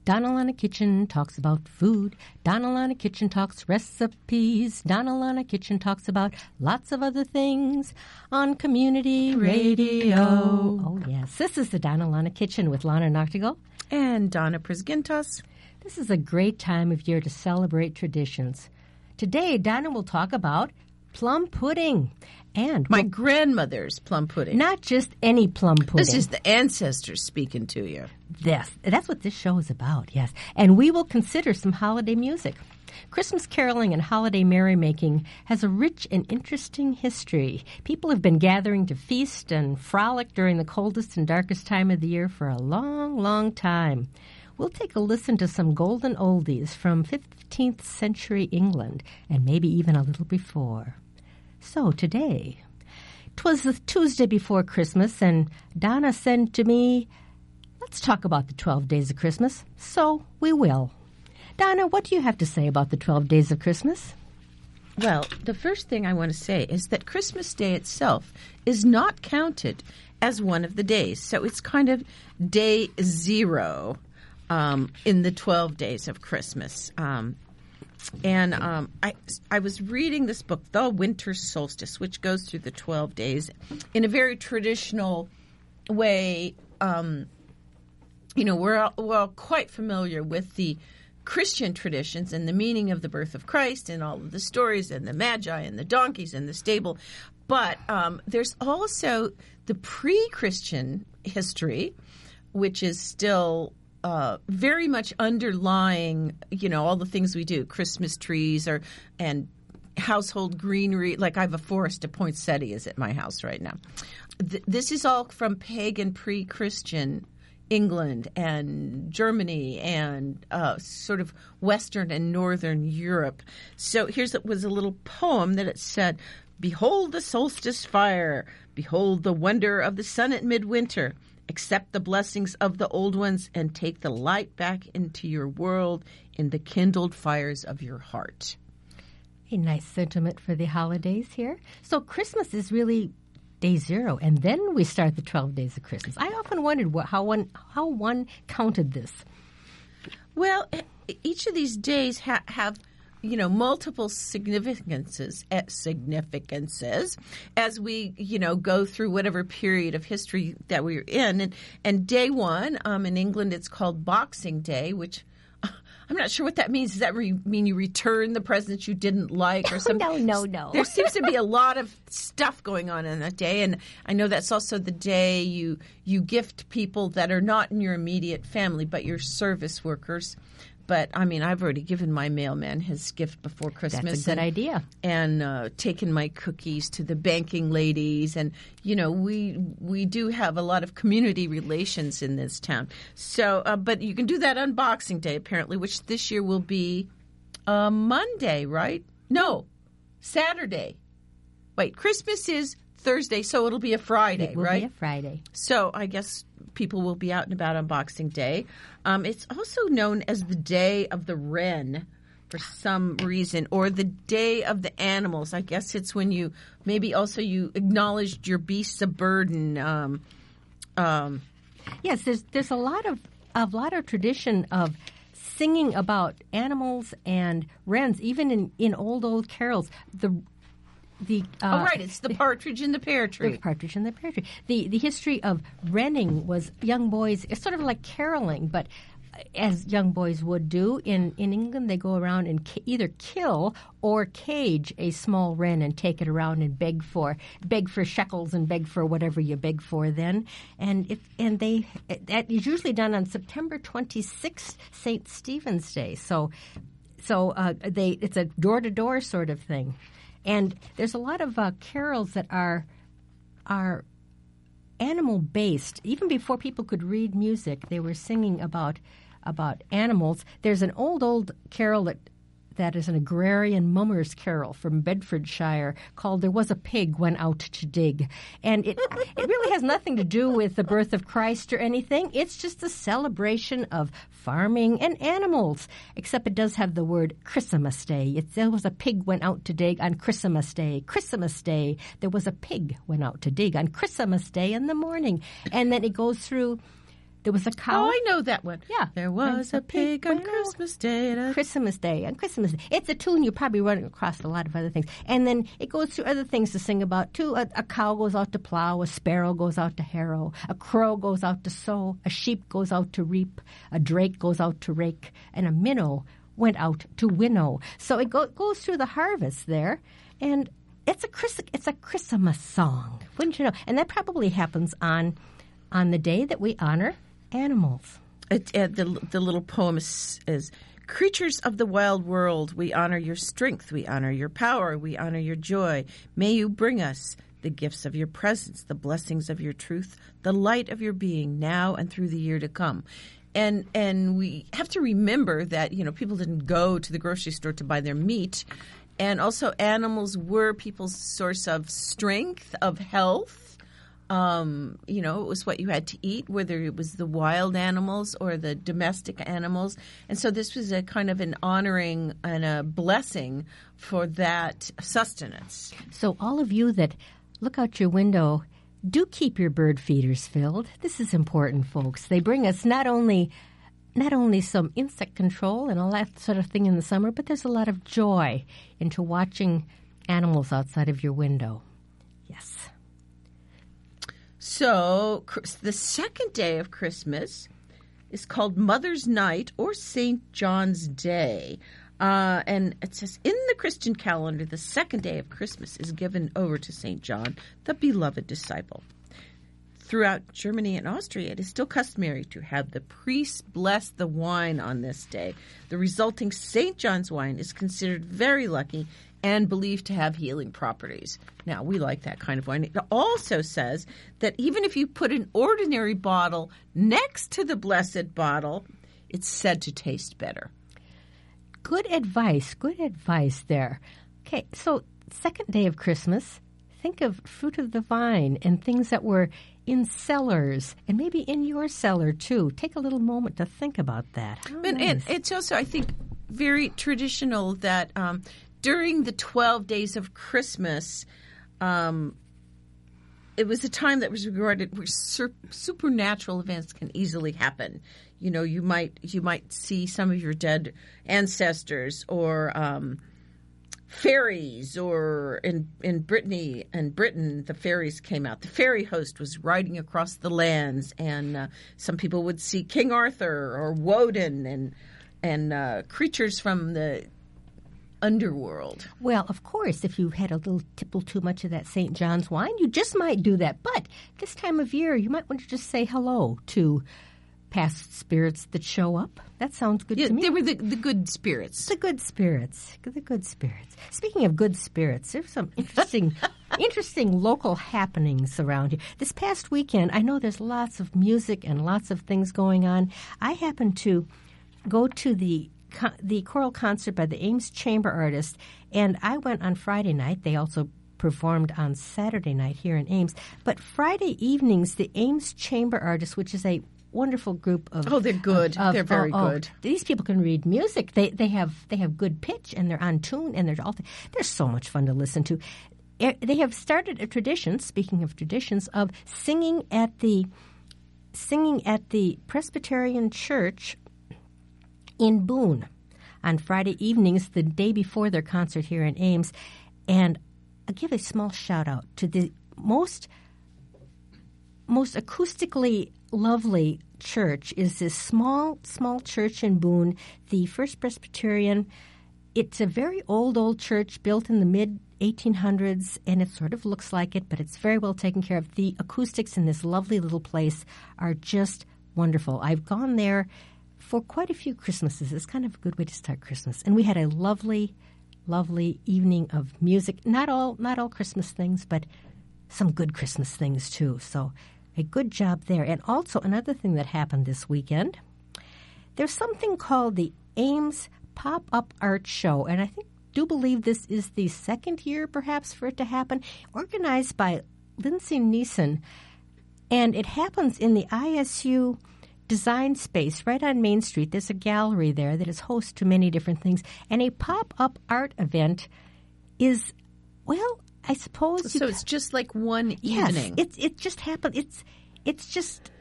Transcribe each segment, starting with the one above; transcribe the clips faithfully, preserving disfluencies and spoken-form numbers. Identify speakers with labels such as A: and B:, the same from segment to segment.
A: Donna Kitchen talks about food. Donna Kitchen talks recipes. Donna Kitchen talks about lots of other things on Community Radio. Oh, yes. This is the Donna Kitchen with Lana Noctigal.
B: And Donna Prisgintos.
A: This is a great time of year to celebrate traditions. Today, Donna will talk about plum pudding. And
B: my
A: well,
B: grandmother's plum pudding.
A: Not just any plum pudding.
B: This is the ancestors speaking to you.
A: Yes, that's what this show is about, yes. And we will consider some holiday music. Christmas caroling and holiday merrymaking has a rich and interesting history. People have been gathering to feast and frolic during the coldest and darkest time of the year for a long, long time. We'll take a listen to some golden oldies from fifteenth century England and maybe even a little before. So today, 'twas the Tuesday before Christmas, and Donna said to me, let's talk about the twelve days of Christmas. So we will. Donna, what do you have to say about the twelve days of Christmas?
B: Well, the first thing I want to say is that Christmas Day itself is not counted as one of the days. So it's kind of day zero um, in the twelve days of Christmas. Um And um, I, I was reading this book, The Winter Solstice, which goes through the twelve days in a very traditional way. Um, you know, we're all, we're all quite familiar with the Christian traditions and the meaning of the birth of Christ and all of the stories and the magi and the donkeys and the stable. But um, there's also the pre-Christian history, which is still Uh, very much underlying, you know, all the things we do, Christmas trees or and household greenery. Like I have a forest of poinsettias at my house right now. Th- this is all from pagan pre-Christian England and Germany and uh, sort of Western and Northern Europe. So here's it was a little poem that it said, "Behold the solstice fire, behold the wonder of the sun at midwinter. Accept the blessings of the old ones and take the light back into your world in the kindled fires of your heart."
A: A nice sentiment for the holidays here. So Christmas is really day zero, and then we start the twelve days of Christmas. I often wondered what, how one how one counted this.
B: Well, each of these days ha- have you know, multiple significances, significances as we, you know, go through whatever period of history that we're in. And, and day one, um, in England, it's called Boxing Day, which I'm not sure what that means. Does that re- mean you return the presents you didn't like or something?
A: No, no, no.
B: There seems to be a lot of stuff going on in that day. And I know that's also the day you, you gift people that are not in your immediate family, but your service workers. But, I mean, I've already given my mailman his gift before Christmas.
A: That's a good
B: and,
A: idea.
B: And uh, taken my cookies to the banking ladies. And, you know, we we do have a lot of community relations in this town. So, uh, but you can do that on Boxing Day, apparently, which this year will be uh, Monday, right? No, Saturday. Wait, Christmas is Thursday, so it'll be a Friday,
A: it will
B: right?
A: Be a Friday.
B: So I guess people will be out and about on Boxing Day. Um, it's also known as the Day of the Wren for some reason, or the Day of the Animals. I guess it's when you maybe also you acknowledged your beasts of burden. Um, um,
A: yes, there's there's a lot of a lot of tradition of singing about animals and wrens, even in, in old old carols. The The, uh,
B: oh, right. It's the partridge in the pear tree.
A: The partridge in the pear tree. The, the history of wrenning was young boys, it's sort of like caroling, but as young boys would do. In, in England, they go around and ca- either kill or cage a small wren and take it around and beg for beg for shekels and beg for whatever you beg for then. And if and they that is usually done on September twenty-sixth, Saint Stephen's Day. So so uh, they it's a door-to-door sort of thing. And there's a lot of uh, carols that are are animal-based. Even before people could read music, they were singing about about animals. There's an old, old carol that that is an agrarian mummer's carol from Bedfordshire called "There Was a Pig Went Out to Dig." And it it really has nothing to do with the birth of Christ or anything. It's just a celebration of farming and animals, except it does have the word Christmas Day. It's, there was a pig went out to dig on Christmas Day. Christmas Day, there was a pig went out to dig on Christmas Day in the morning. And then it goes through There was a cow.
B: Oh, I know that one.
A: Yeah.
B: There was a pig on Christmas Day. Da-
A: Christmas Day on Christmas Day. It's a tune you're probably running across a lot of other things. And then it goes through other things to sing about, too. A, a cow goes out to plow. A sparrow goes out to harrow. A crow goes out to sow. A sheep goes out to reap. A drake goes out to rake. And a minnow went out to winnow. So it go, goes through the harvest there. And it's a, Chris, it's a Christmas song. Wouldn't you know? And that probably happens on, on the day that we honor animals.
B: It, uh, the the little poem is, is, creatures of the wild world, we honor your strength, we honor your power, we honor your joy. May you bring us the gifts of your presence, the blessings of your truth, the light of your being now and through the year to come. And and we have to remember that, you know, people didn't go to the grocery store to buy their meat. And also animals were people's source of strength, of health. Um, you know, it was what you had to eat, whether it was the wild animals or the domestic animals. And so this was a kind of an honoring and a blessing for that sustenance.
A: So all of you that look out your window, do keep your bird feeders filled. This is important, folks. They bring us not only not only some insect control and all that sort of thing in the summer, but there's a lot of joy into watching animals outside of your window. Yes.
B: So the second day of Christmas is called Mother's Night or Saint John's Day. Uh, and it says, in the Christian calendar, the second day of Christmas is given over to Saint John, the beloved disciple. Throughout Germany and Austria, it is still customary to have the priests bless the wine on this day. The resulting Saint John's wine is considered very lucky and believed to have healing properties. Now, we like that kind of wine. It also says that even if you put an ordinary bottle next to the blessed bottle, it's said to taste better.
A: Good advice. Good advice there. Okay, so second day of Christmas, think of fruit of the vine and things that were in cellars and maybe in your cellar, too. Take a little moment to think about that. How
B: but
A: nice.
B: it, it's also, I think, very traditional that um, during the twelve days of Christmas, um, it was a time that was regarded where sur- supernatural events can easily happen. You know, you might you might see some of your dead ancestors, or um, fairies, or in in Brittany and Britain, the fairies came out. The fairy host was riding across the lands, and uh, some people would see King Arthur or Woden and and uh, creatures from the underworld.
A: Well, of course, if you had a little tipple too much of that Saint John's wine, you just might do that. But this time of year, you might want to just say hello to past spirits that show up. That sounds good
B: Yeah,
A: to me.
B: they were the, the good spirits.
A: The good spirits. The good spirits. Speaking of good spirits, there's some interesting interesting local happenings around here. This past weekend, I know there's lots of music and lots of things going on. I happened to go to the the choral concert by the Ames Chamber Artists, and I went on Friday night. They also performed on Saturday night here in Ames. But Friday evenings, the Ames Chamber Artists, which is a wonderful group of
B: oh, they're good.
A: Of, of,
B: they're very
A: oh,
B: good.
A: Oh, these people can read music. They they have they have good pitch, and they're on tune, and they're all they're so much fun to listen to. They have started a tradition. Speaking of traditions, of singing at the singing at the Presbyterian Church in Boone on Friday evenings, the day before their concert here in Ames. And I'll give a small shout out to the most most acoustically lovely church is this small, small church in Boone, the First Presbyterian. It's a very old, old church built in the mid eighteen hundreds, and it sort of looks like it, but it's very well taken care of. The acoustics in this lovely little place are just wonderful. I've gone there for quite a few Christmases. It's kind of a good way to start Christmas. And we had a lovely, lovely evening of music. Not all, not all Christmas things, but some good Christmas things too. So a good job there. And also another thing that happened this weekend, there's something called the Ames Pop-Up Art Show. And I think, do believe this is the second year perhaps for it to happen, organized by Lindsay Neeson. And it happens in the I S U Design Space right on Main Street. There's a gallery there that is host to many different things. And a pop-up art event is, well, I suppose.
B: So
A: you,
B: it's just like one
A: yes,
B: evening.
A: It's it just happened. It's it's just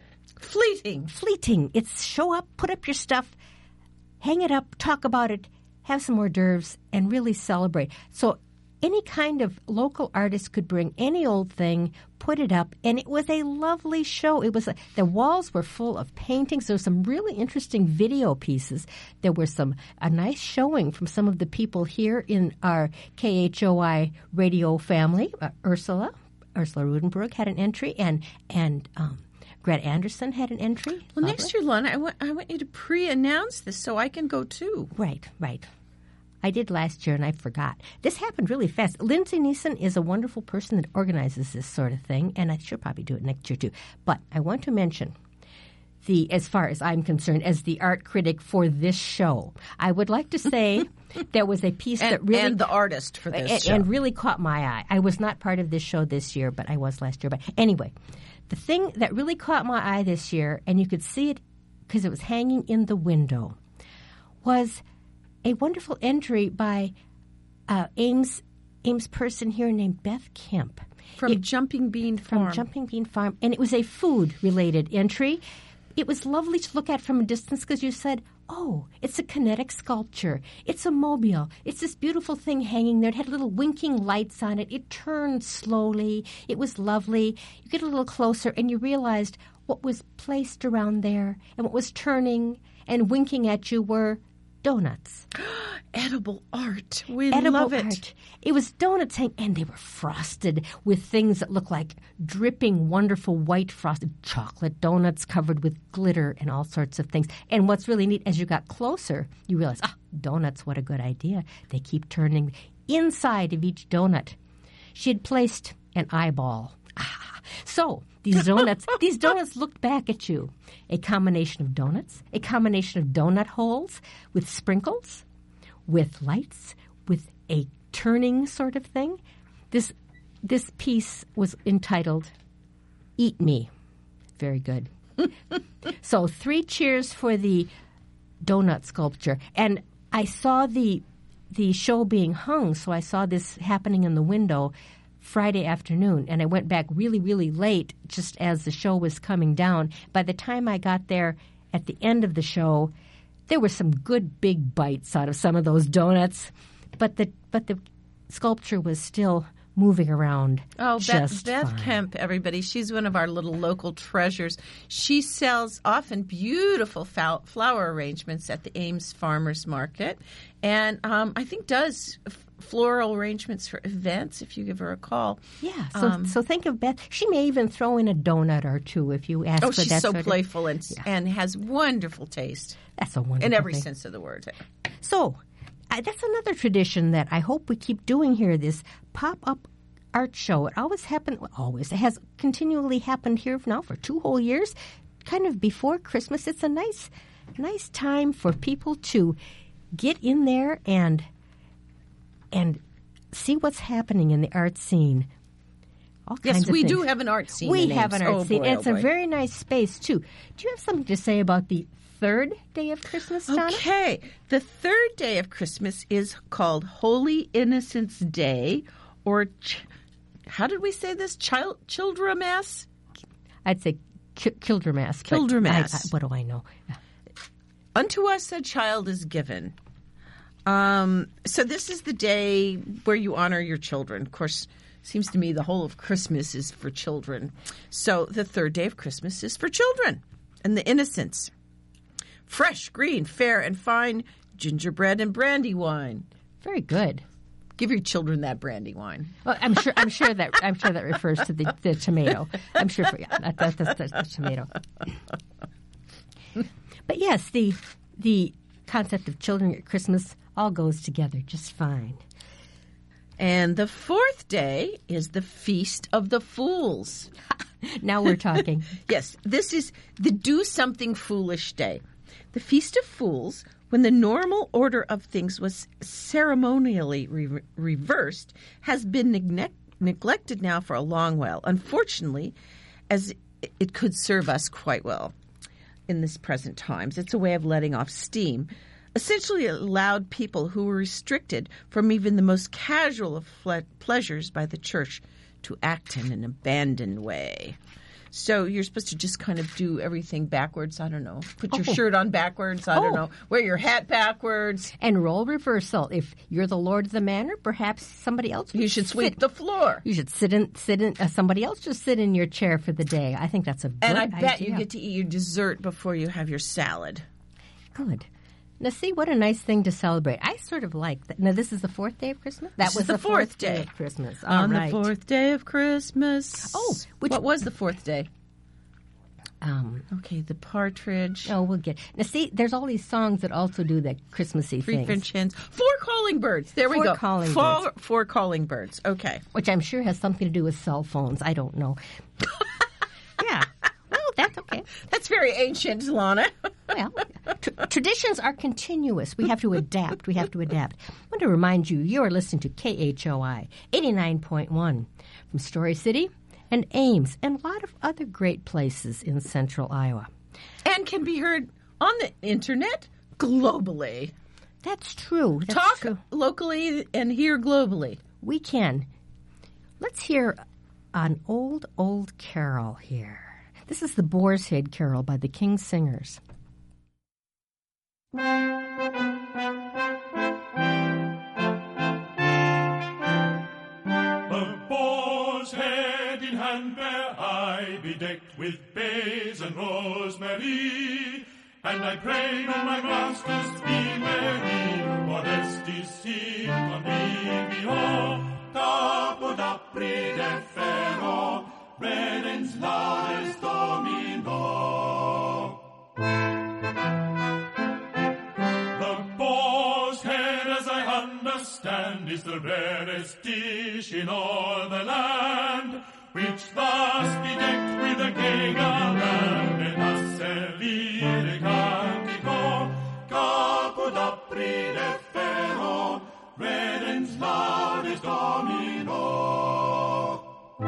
B: Fleeting.
A: Fleeting. It's show up, put up your stuff, hang it up, talk about it, have some hors d'oeuvres, and really celebrate. So any kind of local artist could bring any old thing, put it up, and it was a lovely show. It was a, the walls were full of paintings. There were some really interesting video pieces. There were some a nice showing from some of the people here in our K H O I radio family. Uh, Ursula, Ursula Rudenberg had an entry, and and um, Greta Anderson had an entry.
B: Well, next year, Lana, I want I want you to pre-announce this so I can go too.
A: Right, right. I did last year, and I forgot. This happened really fast. Lindsay Neeson is a wonderful person that organizes this sort of thing, and I should probably do it next year, too. But I want to mention, the as far as I'm concerned, as the art critic for this show, I would like to say there was a piece
B: and,
A: that really...
B: And the artist for this
A: and,
B: show.
A: And really caught my eye. I was not part of this show this year, but I was last year. But anyway, the thing that really caught my eye this year, and you could see it because it was hanging in the window, was a wonderful entry by uh, Ames Ames person here named Beth Kemp.
B: From
A: it,
B: Jumping Bean Farm.
A: From Jumping Bean Farm. And it was a food-related entry. It was lovely to look at from a distance because you said, oh, it's a kinetic sculpture. It's a mobile. It's this beautiful thing hanging there. It had little winking lights on it. It turned slowly. It was lovely. You get a little closer and you realized what was placed around there and what was turning and winking at you were donuts.
B: Edible art. We
A: Edible
B: love it.
A: Art. It was donuts, and they were frosted with things that looked like dripping, wonderful white frosted chocolate donuts covered with glitter and all sorts of things. And what's really neat, as you got closer, you realize, ah, donuts, what a good idea. They keep turning. Inside of each donut, she had placed an eyeball. Ah. So these donuts, these donuts looked back at you. A combination of donuts, a combination of donut holes with sprinkles, with lights, with a turning sort of thing. This this piece was entitled "Eat Me." Very good. So three cheers for the donut sculpture, and I saw the the show being hung. So I saw this happening in the window Friday afternoon, and I went back really, really late just as the show was coming down. By the time I got there at the end of the show, there were some good big bites out of some of those donuts, but the but the sculpture was still moving around.
B: Oh,
A: just
B: Beth, Beth
A: fine.
B: Kemp, everybody. She's one of our little local treasures. She sells often beautiful fou- flower arrangements at the Ames Farmers Market, and um, I think does f- floral arrangements for events if you give her a call.
A: Yeah, so
B: Um,
A: so think of Beth. She may even throw in a donut or two if you ask
B: Oh,
A: for
B: she's
A: that
B: so
A: sort of-
B: playful and
A: Yeah.
B: and has wonderful taste
A: That's a wonderful
B: in every
A: thing.
B: sense of the word.
A: So uh, that's another tradition that I hope we keep doing here, this pop-up art show. It always happened, well, always, it has continually happened here now for two whole years, kind of before Christmas. It's a nice, nice time for people to get in there and and see what's happening in the art scene. All kinds
B: Yes,
A: of
B: we
A: things.
B: do have an art scene.
A: We
B: in
A: have
B: Ames.
A: an art
B: oh,
A: scene.
B: Boy,
A: and it's
B: oh,
A: a
B: boy.
A: very nice space, too. Do you have something to say about the third day of Christmas, Donna?
B: Okay. The third day of Christmas is called Holy Innocents' Day, or ch- how did we say this? Child Childramass?
A: I'd say Ki- Kildermass. but
B: Kildermass.
A: I- I- what do I know?
B: Unto us a child is given. Um, so this is the day where you honor your children. Of course, seems to me the whole of Christmas is for children. So the third day of Christmas is for children and the innocents. Fresh, green, fair, and fine gingerbread and brandy wine.
A: Very good.
B: Give your children that brandy wine.
A: Well, I'm sure. I'm sure that. I'm sure that refers to the, the tomato. I'm sure. For, yeah, that, that, that's, that's the tomato. But yes, the the concept of children at Christmas all goes together just fine.
B: And the fourth day is the Feast of the Fools.
A: Now we're talking.
B: Yes, this is the Do Something Foolish Day. The Feast of Fools, when the normal order of things was ceremonially re- reversed, has been neglect- neglected now for a long while, unfortunately, as it could serve us quite well in this present times. It's a way of letting off steam. Essentially, it allowed people who were restricted from even the most casual of ple- pleasures by the church to act in an abandoned way. So you're supposed to just kind of do everything backwards. I don't know. Put your
A: Oh.
B: shirt on backwards. I don't
A: Oh.
B: know. Wear your hat backwards.
A: And role reversal. If you're the lord of the manor, perhaps somebody else.
B: You
A: would
B: should sweep
A: sit-
B: the floor.
A: You should sit in. Sit in. Uh, somebody else just sit in your chair for the day. I think that's a good
B: And I bet
A: idea.
B: you get to eat your dessert before you have your salad.
A: Good. Now, see what a nice thing to celebrate. I sort of like that. Now, this is the fourth day of Christmas. That
B: This
A: was
B: is the fourth day.
A: of Christmas. All
B: On
A: right.
B: the fourth day of Christmas.
A: Oh, which-
B: what was the fourth day?
A: Um,
B: Okay, the partridge.
A: oh, we'll get. Now, see, there's all these songs that also do that Christmassy
B: Three
A: things,
B: Finch hens. Four calling birds. There we
A: Four
B: go.
A: calling
B: four,
A: birds.
B: Four calling birds. Okay.
A: which I'm sure has something to do with cell phones. I don't know. Yeah. Well, that's okay.
B: That's very ancient, Lana.
A: Well, tr- traditions are continuous. We have to adapt. We have to adapt. I want to remind you, you are listening to K H O I eighty-nine point one from Story City and Ames and a lot of other great places in central Iowa.
B: And can be heard on the internet globally.
A: That's true. That's
B: Talk
A: true.
B: locally and hear globally.
A: We can. Let's hear an old, old carol here. This is the Boar's Head Carol by the King's Singers.
C: The boar's head in hand bear I, bedecked with bays and rosemary, and I pray on my masters be merry, modesty sit on me caput apri defero, redens laudes domino. The boar's head, as I understand, is the rarest dish in all the land, which thus bedecked with a gay garland, and thus servire cantico, caput apri defero, redens laudes domino.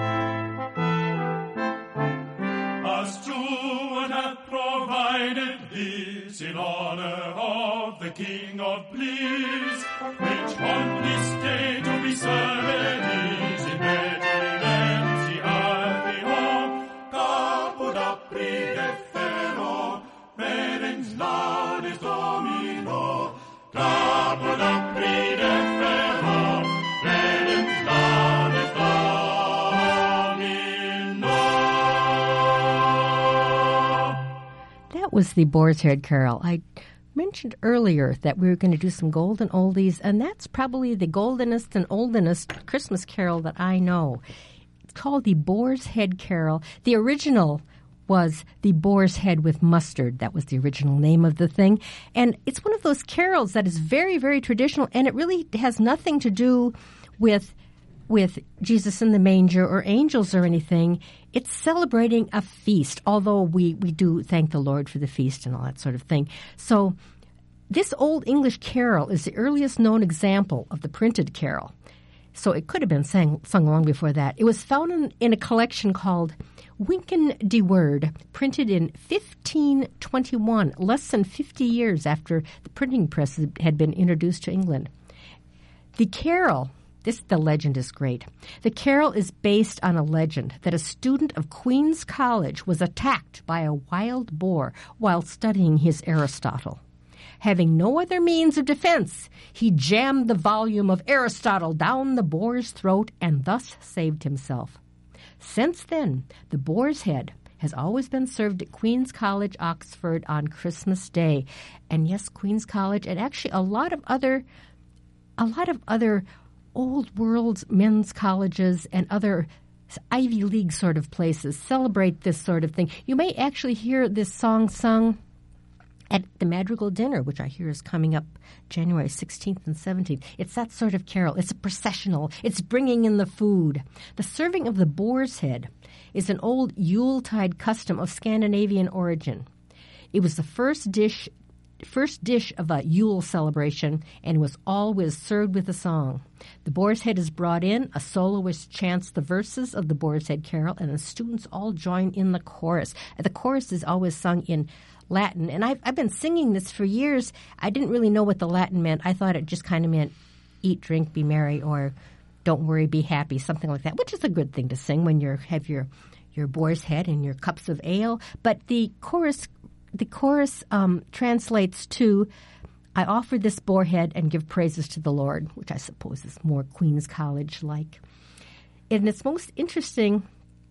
C: A steward hath provided this in honor of the King of Bliss, which on this day to be served is in readiness he hath behold, caput apri defero, redens laudes domino, caput apri defero, redens laudes domino.
A: That was the Boar's Head Carol. I mentioned earlier that we were going to do some golden oldies, and that's probably the goldenest and oldenest Christmas carol that I know. It's called the Boar's Head Carol. The original was the Boar's Head with Mustard. That was the original name of the thing. And it's one of those carols that is very, very traditional, and it really has nothing to do with with Jesus in the manger or angels or anything. It's celebrating a feast, although we, we do thank the Lord for the feast and all that sort of thing. So this Old English carol is the earliest known example of the printed carol. So it could have been sang, sung long before that. It was found in, in a collection called Winken de Word, printed in fifteen twenty-one, less than fifty years after the printing press had been introduced to England. The carol, this the legend is great. The carol is based on a legend that a student of Queen's College was attacked by a wild boar while studying his Aristotle. Having no other means of defense, he jammed the volume of Aristotle down the boar's throat and thus saved himself. Since then, the boar's head has always been served at Queen's College, Oxford on Christmas Day. And yes, Queen's College and actually a lot of other a lot of other old world men's colleges and other Ivy League sort of places celebrate this sort of thing. You may actually hear this song sung at the Madrigal Dinner, which I hear is coming up January sixteenth and seventeenth. It's that sort of carol. It's a processional. It's bringing in the food. The serving of the boar's head is an old Yuletide custom of Scandinavian origin. It was the first dish first dish of a Yule celebration and was always served with a song. The boar's head is brought in, a soloist chants the verses of the boar's head carol, and the students all join in the chorus. The chorus is always sung in Latin, and I've, I've been singing this for years. I didn't really know what the Latin meant. I thought it just kind of meant eat, drink, be merry, or don't worry, be happy, something like that, which is a good thing to sing when you have your your boar's head and your cups of ale. But the chorus, the chorus um, translates to, I offer this boar head and give praises to the Lord, which I suppose is more Queen's College-like. And it's most interesting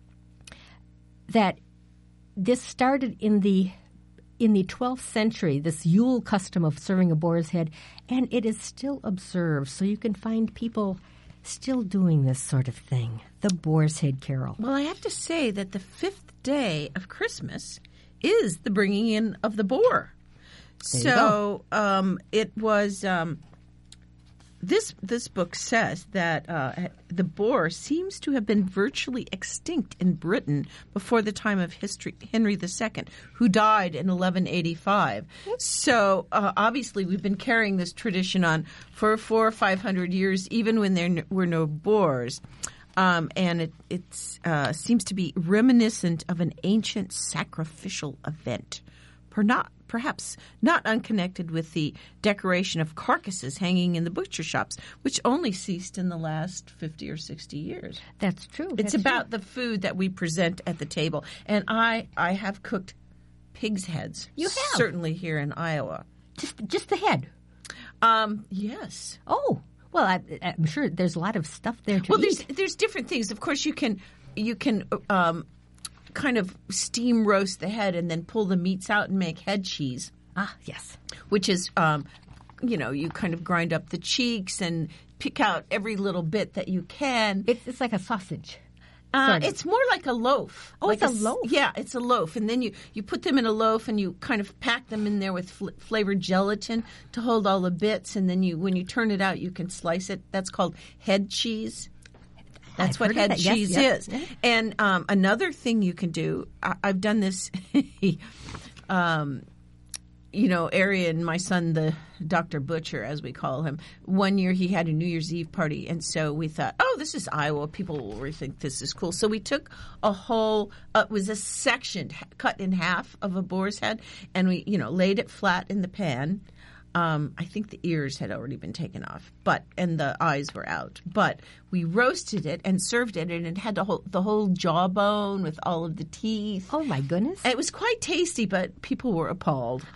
A: that this started in the in the twelfth century, this Yule custom of serving a boar's head, and it is still observed. So you can find people still doing this sort of thing, the boar's head carol.
B: Well, I have to say that the fifth day of Christmas is the bringing in of the boar.
A: There
B: So um, it was. Um, this this book says that uh, the boar seems to have been virtually extinct in Britain before the time of history, Henry the Second, who died in eleven eighty-five. So uh, obviously we've been carrying this tradition on for four or five hundred years, even when there n- were no boars. Um, and it it's, uh, seems to be reminiscent of an ancient sacrificial event. Per not, perhaps not unconnected with the decoration of carcasses hanging in the butcher shops, which only ceased in the last fifty or sixty years.
A: That's true.
B: It's
A: That's
B: about
A: true.
B: the food that we present at the table. And I, I have cooked pig's heads.
A: You have?
B: Certainly here in Iowa.
A: Just, just the head.
B: Um, yes.
A: Oh, well, I, I'm sure there's a lot of stuff there to
B: Well,
A: eat.
B: there's there's different things. Of course, you can you can um, kind of steam roast the head and then pull the meats out and make head cheese,
A: Ah, yes.
B: which is um, you know you kind of grind up the cheeks and pick out every little bit that you can.
A: It's, it's like a sausage.
B: Uh,
A: sort of.
B: it's more like a loaf.
A: Oh,
B: like
A: it's a
B: s-
A: loaf?
B: Yeah, it's a loaf, and then you, you put them in a loaf, and you kind of pack them in there with fl- flavored gelatin to hold all the bits, and then you when you turn it out, you can slice it. That's called head cheese. That's
A: I've
B: what
A: heard of
B: head
A: that. Yes,
B: cheese
A: yes.
B: is. And um, another thing you can do, I, I've done this. um, you know, Arian, my son, the Doctor Butcher, as we call him, one year he had a New Year's Eve party. And so we thought, oh, this is Iowa. People will really think this is cool. So we took a whole, uh, it was a section cut in half of a boar's head, and we, you know, laid it flat in the pan. Um, I think the ears had already been taken off, but and the eyes were out. But we roasted it and served it, and it had the whole the whole jawbone with all of the teeth.
A: Oh, my goodness.
B: It was quite tasty, but people were appalled.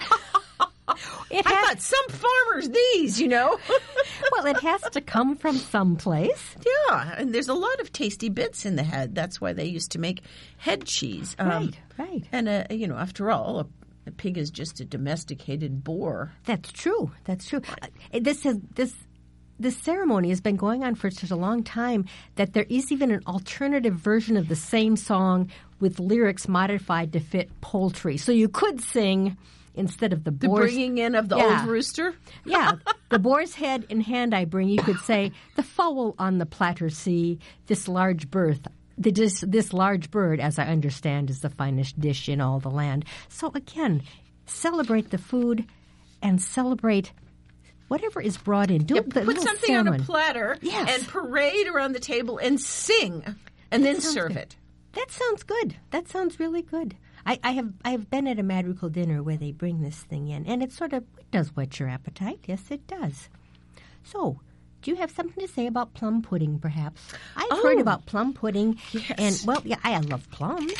A: It
B: I
A: has,
B: thought, some farmers these, you know.
A: well, it has to come from someplace.
B: Yeah, and there's a lot of tasty bits in the head. That's why they used to make head cheese. Um,
A: Right, right.
B: And uh, you know, after all, a, a pig is just a domesticated boar.
A: That's true. That's true. Uh, This has this this ceremony has been going on for such a long time that there is even an alternative version of the same song with lyrics modified to fit poultry. So you could sing instead of the
B: The
A: boar's
B: bringing in of the
A: Yeah.
B: old rooster.
A: yeah, the boar's head in hand I bring. You could say, the fowl on the platter see, this large birth. The, this, this large bird, as I understand, is the finest dish in all the land. So again, celebrate the food and celebrate whatever is brought in. Do
B: Yeah,
A: the
B: put
A: little
B: something on a
A: salmon.
B: platter
A: Yes.
B: and parade around the table and sing, and then
A: sounds
B: serve
A: good.
B: it.
A: That sounds good. That sounds really good. I, I have I have been at a Madrigal dinner where they bring this thing in, and it sort of it does whet your appetite. Yes, it does. So, do you have something to say about plum pudding, perhaps? I've
B: Oh.
A: heard about plum pudding,
B: Yes.
A: and well, yeah, I love plums.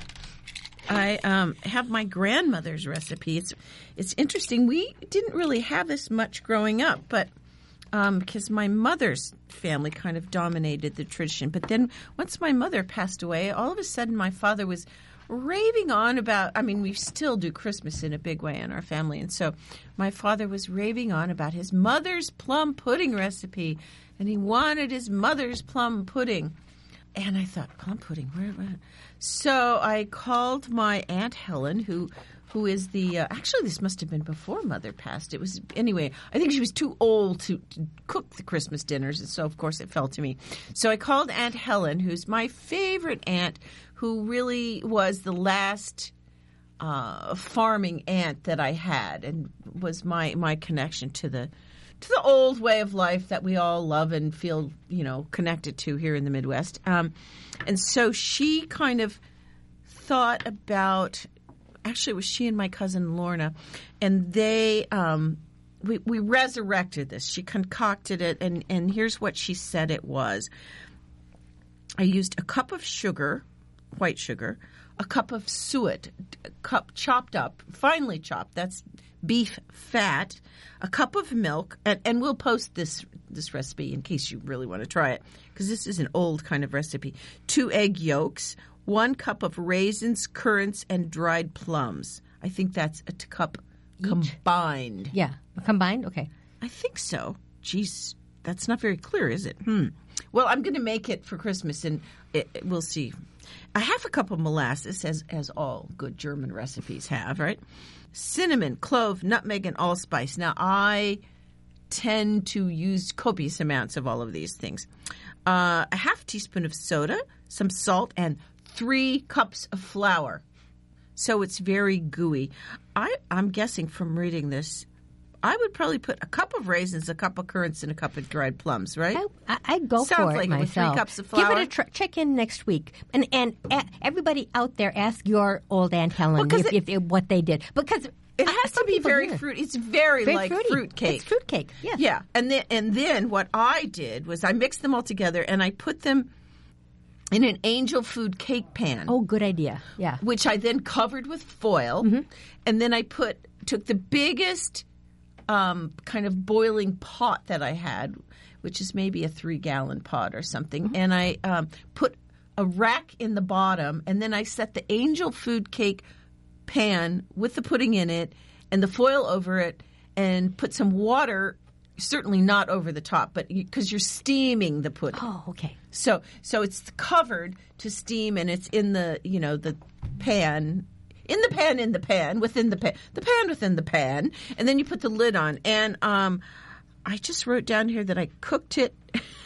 B: I um, have my grandmother's recipe. It's it's interesting. We didn't really have this much growing up, but um, because my mother's family kind of dominated the tradition. But then once my mother passed away, all of a sudden my father was raving on about. I mean, we still do Christmas in a big way in our family, and so my father was raving on about his mother's plum pudding recipe, and he wanted his mother's plum pudding. And I thought, plum pudding, where, where? So I called my Aunt Helen, who who is the, uh, actually this must have been before Mother passed. It was, anyway, I think she was too old to, to cook the Christmas dinners, and so of course it fell to me. So I called Aunt Helen, who's my favorite aunt, who really was the last uh, farming aunt that I had, and was my, my connection to the to the old way of life that we all love and feel, you know, connected to here in the Midwest. Um, and so she kind of thought about, actually it was she and my cousin Lorna, and they, um, we, we resurrected this. She concocted it, and, and here's what she said it was. I used a cup of sugar, white sugar, a cup of suet, a cup chopped up, finely chopped, that's beef fat, a cup of milk, and, and we'll post this this recipe in case you really want to try it, because this is an old kind of recipe. Two egg yolks, one cup of raisins, currants, and dried plums. I think that's a t- cup
A: Each?
B: combined.
A: Yeah, combined? Okay.
B: I think so. Geez, that's not very clear, is it? Hmm. Well, I'm going to make it for Christmas, and it, it, we'll see. A half a cup of molasses, as, as all good German recipes have, right? Cinnamon, clove, nutmeg, and allspice. Now, I tend to use copious amounts of all of these things. Uh, a half teaspoon of soda, some salt, and three cups of flour. So it's very gooey. I, I'm guessing from reading this, I would probably put a cup of raisins, a cup of currants, and a cup of dried plums, right?
A: I, I, I'd go
B: Sounds
A: for
B: like
A: it
B: it with three
A: myself.
B: cups of flour.
A: Give it a tr- check in next week, and and a- everybody out there, ask your old Aunt Helen
B: Well, 'cause
A: if,
B: it-
A: if, if what they did, because
B: It
A: I-
B: has to
A: some
B: be
A: people
B: very
A: do.
B: fruit. It's very,
A: Very
B: like
A: fruity.
B: fruit cake.
A: It's fruit cake. Yes.
B: Yeah, and then and then what I did was I mixed them all together and I put them in an angel food cake pan.
A: Oh, good idea. Yeah.
B: Which I then covered with foil,
A: Mm-hmm.
B: and then I put took the biggest um, kind of boiling pot that I had, which is maybe a three gallon pot or something,
A: Mm-hmm.
B: and I um, put a rack in the bottom, and then I set the angel food cake pan with the pudding in it and the foil over it, and put some water. Certainly not over the top, but because you, you're steaming the pudding.
A: Oh, okay.
B: So so it's covered to steam, and it's in the, you know, the pan, in the pan, in the pan, within the pan, the pan within the pan, and then you put the lid on. And um, I just wrote down here that I cooked it.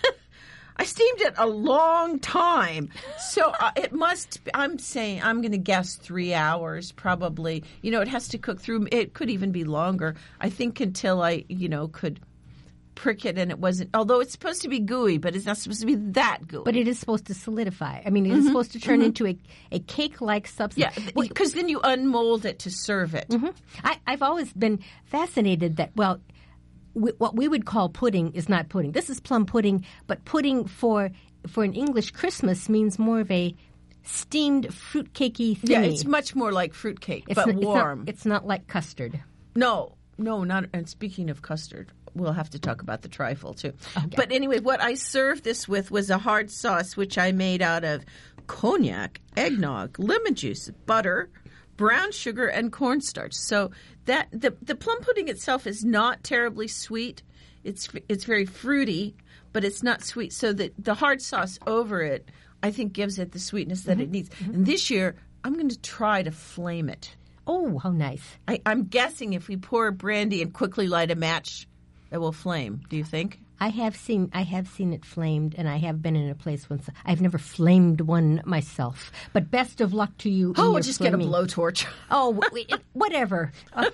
B: I steamed it a long time. So uh, it must, be, I'm saying, I'm going to guess three hours probably. You know, it has to cook through, it could even be longer. I think until I, you know, could prick it and it wasn't, although it's supposed to be gooey, but it's not supposed to be that gooey.
A: But it is supposed to solidify. I mean, it is supposed to turn into a, a cake-like substance.
B: Yeah,
A: Well,
B: because then you unmold it to serve it.
A: I, I've always been fascinated that, well, w- what we would call pudding is not pudding. This is plum pudding, but pudding for for an English Christmas means more of a steamed fruitcakey thingy.
B: Yeah, it's much more like fruitcake,
A: It's
B: but
A: not,
B: warm.
A: It's not, it's not like custard.
B: No, no, not. And speaking of custard, we'll have to talk about the trifle too. But anyway, what I served this with was a hard sauce, which I made out of cognac, eggnog, lemon juice, butter, brown sugar, and cornstarch. So that the the plum pudding itself is not terribly sweet. It's it's very fruity, but it's not sweet. So the the hard sauce over it, I think, gives it the sweetness that it needs. And this year, I'm going to try to flame it.
A: Oh, how nice.
B: I, I'm guessing if we pour brandy and quickly light a match, it will flame. Do you think?
A: I have seen I have seen it flamed, and I have been in a place once. I've never flamed one myself. But best of luck to you. in
B: Oh,
A: your
B: we'll just
A: flaming.
B: get a blowtorch.
A: Oh, w- it- whatever. Uh,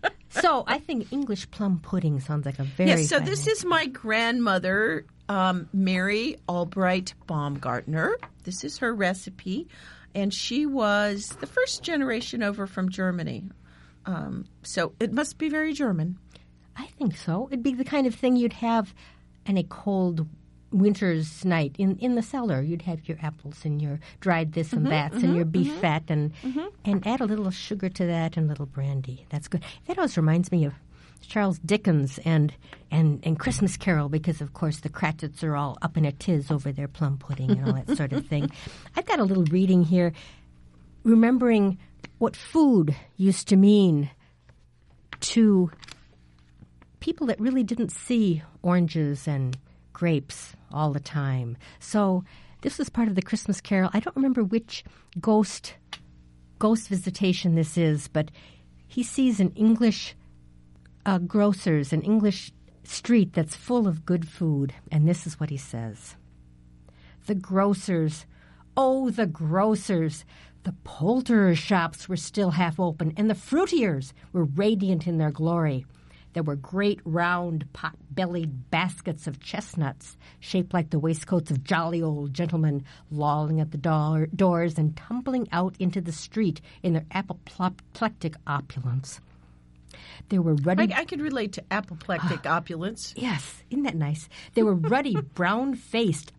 A: so I think English plum pudding sounds like a very
B: Yes, so
A: fine
B: this
A: name.
B: is my grandmother, um, Mary Albright Baumgartner. This is her recipe, and she was the first generation over from Germany. Um, so it must be very German.
A: I think so. It'd be the kind of thing you'd have on a cold winter's night in, in the cellar. You'd have your apples and your dried this and that and your beef fat and and add a little sugar to that and a little brandy. That's good. That always reminds me of Charles Dickens and and, and Christmas Carol, because of course the Cratchits are all up in a tiz over their plum pudding and all that sort of thing. I've got a little reading here, remembering what food used to mean to people that really didn't see oranges and grapes all the time. So this was part of the Christmas Carol. I don't remember which ghost ghost visitation this is, but he sees an English uh, grocer's, an English street that's full of good food, and this is what he says. The grocers, oh, the grocers. The poulterers' shops were still half open, and the fruitiers were radiant in their glory. There were great round pot-bellied baskets of chestnuts, shaped like the waistcoats of jolly old gentlemen, lolling at the door- doors and tumbling out into the street in their apoplectic opulence. There were ruddy...
B: I, I could relate to apoplectic opulence.
A: Yes, isn't that nice? They were ruddy, brown-faced,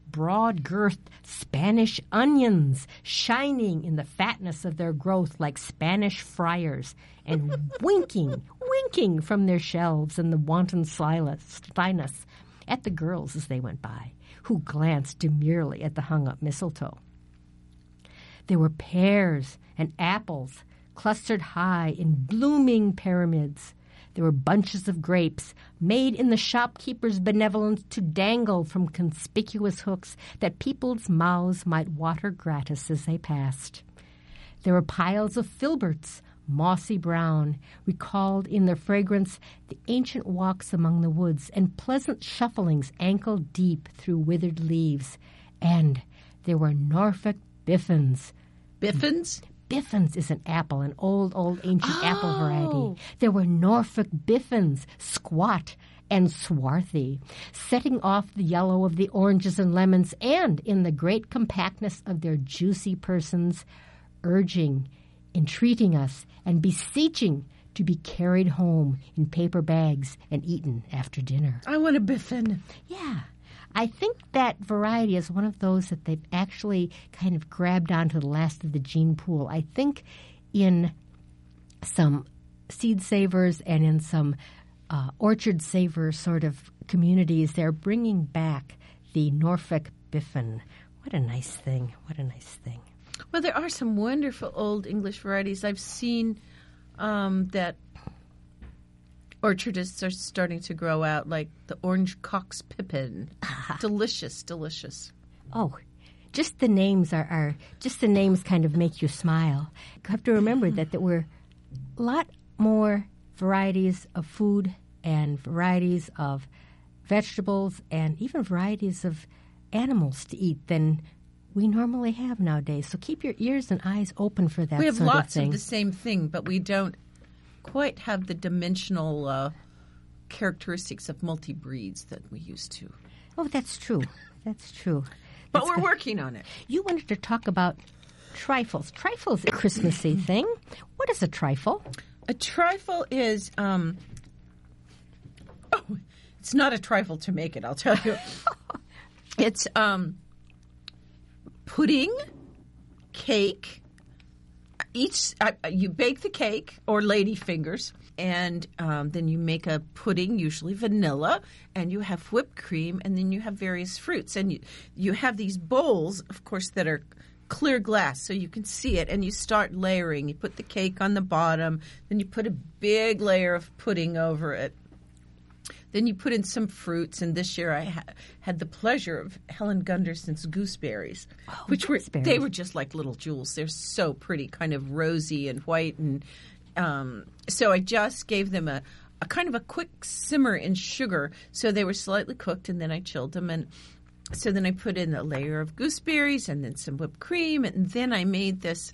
A: broad-girthed Spanish onions, shining in the fatness of their growth like Spanish friars, and winking, winking from their shelves in the wanton slyness at the girls as they went by, who glanced demurely at the hung-up mistletoe. There were pears and apples clustered high in blooming pyramids. There were bunches of grapes made in the shopkeeper's benevolence to dangle from conspicuous hooks that people's mouths might water gratis as they passed. There were piles of filberts, mossy brown, recalled in their fragrance the ancient walks among the woods and pleasant shufflings ankle-deep through withered leaves. And there were Norfolk biffins.
B: Biffins?
A: Biffins is an apple, an old, old ancient
B: Oh.
A: apple variety. There were Norfolk biffins, squat and swarthy, setting off the yellow of the oranges and lemons, and in the great compactness of their juicy persons, urging, entreating us, and beseeching to be carried home in paper bags and eaten after dinner.
B: I want a biffin.
A: Yeah. I think that variety is one of those that they've actually kind of grabbed onto the last of the gene pool. I think in some seed savers and in some uh, orchard saver sort of communities, they're bringing back the Norfolk biffin. What a nice thing. What a nice thing.
B: Well, there are some wonderful old English varieties. I've seen um, that orchardists are starting to grow out, like the orange cox pippin. Delicious, delicious.
A: Oh, just the names are, are just the names kind of make you smile. You have to remember that there were a lot more varieties of food and varieties of vegetables and even varieties of animals to eat than we normally have nowadays. So keep your ears and eyes open for that
B: We have
A: sort
B: lots
A: of thing.
B: of the same thing, but we don't quite have the dimensional uh, characteristics of multi-breeds that we used to.
A: Oh, that's true. That's true.
B: But
A: That's
B: we're
A: good.
B: working on it.
A: You wanted to talk about trifles. Trifles a Christmassy thing. What is a trifle?
B: A trifle is, um, oh, it's not a trifle to make it, I'll tell you. It's um, pudding, cake. Each uh, you bake the cake or lady fingers, and um, then you make a pudding, usually vanilla, and you have whipped cream, and then you have various fruits, and you you have these bowls, of course, that are clear glass so you can see it, and you start layering. You put the cake on the bottom, then you put a big layer of pudding over it. Then you put in some fruits, and this year I ha- had the pleasure of Helen Gunderson's gooseberries,
A: Oh,
B: which
A: gooseberries.
B: were they were just like little jewels. They're so pretty, kind of rosy and white, and um, so I just gave them a, a kind of a quick simmer in sugar, so they were slightly cooked, and then I chilled them, and so then I put in a layer of gooseberries and then some whipped cream, and then I made this.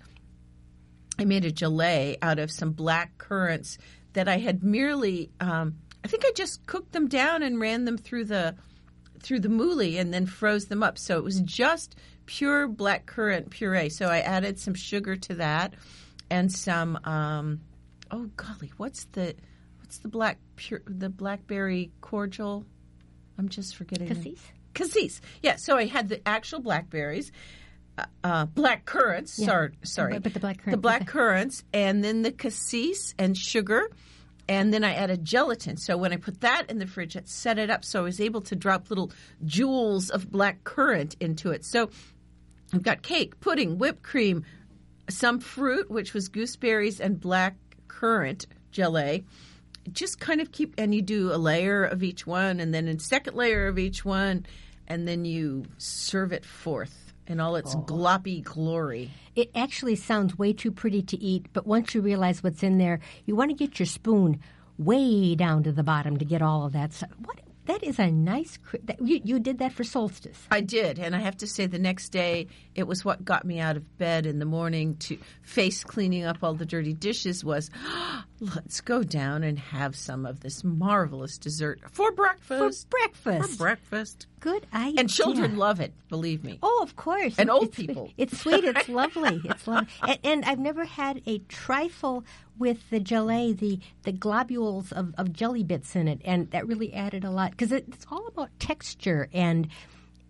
B: I made a gelée out of some black currants that I had merely. Um, I think I just cooked them down and ran them through the through the mouli and then froze them up. So it was just pure black currant puree. So I added some sugar to that and some um, oh golly, what's the what's the black pure the blackberry cordial? I'm just forgetting.
A: Cassis?
B: Cassis. Yeah. So I had the actual blackberries. Uh, uh, black currants.
A: Yeah.
B: Sorry, sorry.
A: But- but the black
B: the
A: currant-
B: black
A: okay.
B: currants, and then the cassis and sugar. And then I added gelatin. So when I put that in the fridge, it set it up so I was able to drop little jewels of black currant into it. So I've got cake, pudding, whipped cream, some fruit, which was gooseberries and black currant gelée. Just kind of keep, and you do a layer of each one, and then a second layer of each one, and then you serve it forth in all its gloppy glory.
A: It actually sounds way too pretty to eat, but once you realize what's in there, you want to get your spoon way down to the bottom to get all of that. So what? That is a nice. cri- That, you, you did that for solstice.
B: I did, and I have to say the next day it was what got me out of bed in the morning to face cleaning up all the dirty dishes was, let's go down and have some of this marvelous dessert for
A: For
B: breakfast.
A: breakfast.
B: For breakfast.
A: Good idea.
B: And children love it, believe me.
A: Oh, of course.
B: And old
A: It's-
B: people.
A: It's sweet. It's lovely. It's lovely. And, and I've never had a trifle with the gelée, the, the globules of, of jelly bits in it, and that really added a lot because it, it's all about texture and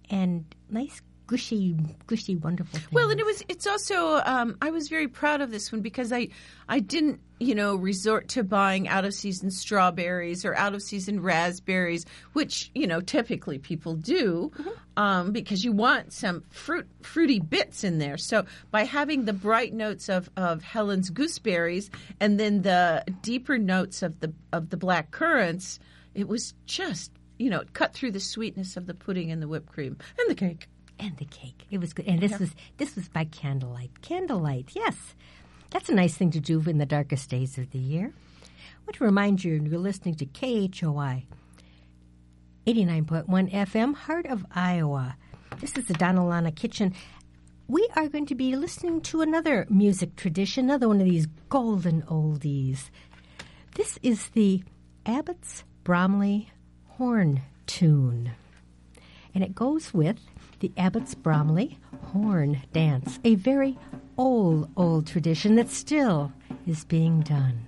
A: and nice, gushy, gushy, wonderful things.
B: Well, and it was. It's also. Um, I was very proud of this one because I, I didn't, you know, resort to buying out of season strawberries or out of season raspberries, which you know typically people do, mm-hmm. um, because you want some fruit, fruity bits in there. So by having the bright notes of, of Helen's gooseberries and then the deeper notes of the of the black currants, it was just, you know, it cut through the sweetness of the pudding and the whipped cream and the cake.
A: And the cake. It was good. And this
B: Yeah.
A: was this was by candlelight. Candlelight, yes. That's a nice thing to do in the darkest days of the year. I want to remind you you're listening to K H O I, eighty-nine point one F M, Heart of Iowa. This is the Donalana Kitchen. We are going to be listening to another music tradition, another one of these golden oldies. This is the Abbott's Bromley horn tune. And it goes with the Abbott's Bromley horn dance, a very old, old tradition that still is being done.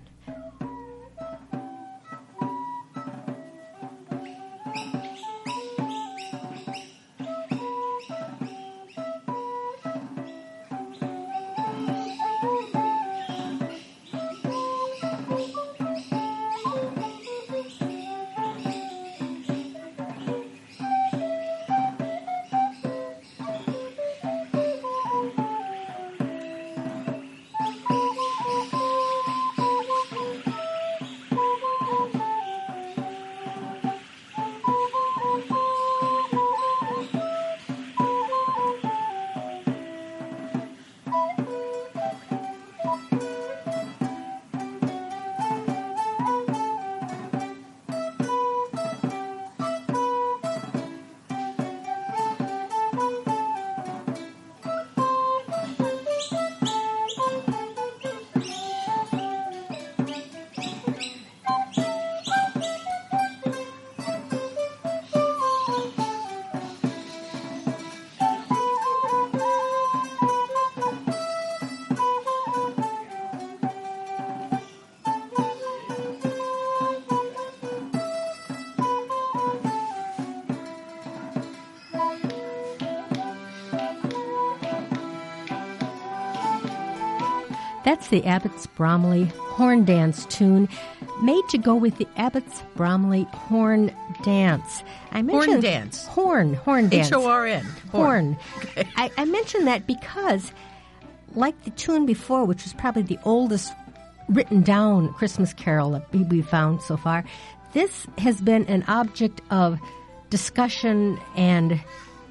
A: That's the Abbott's Bromley horn dance tune, made to go with the Abbott's Bromley horn dance. I mentioned
B: Horn dance.
A: Horn, horn dance.
B: H O R N.
A: Horn. Okay. I, I mentioned that because, like the tune before, which was probably the oldest written down Christmas carol that we- we've found so far, this has been an object of discussion and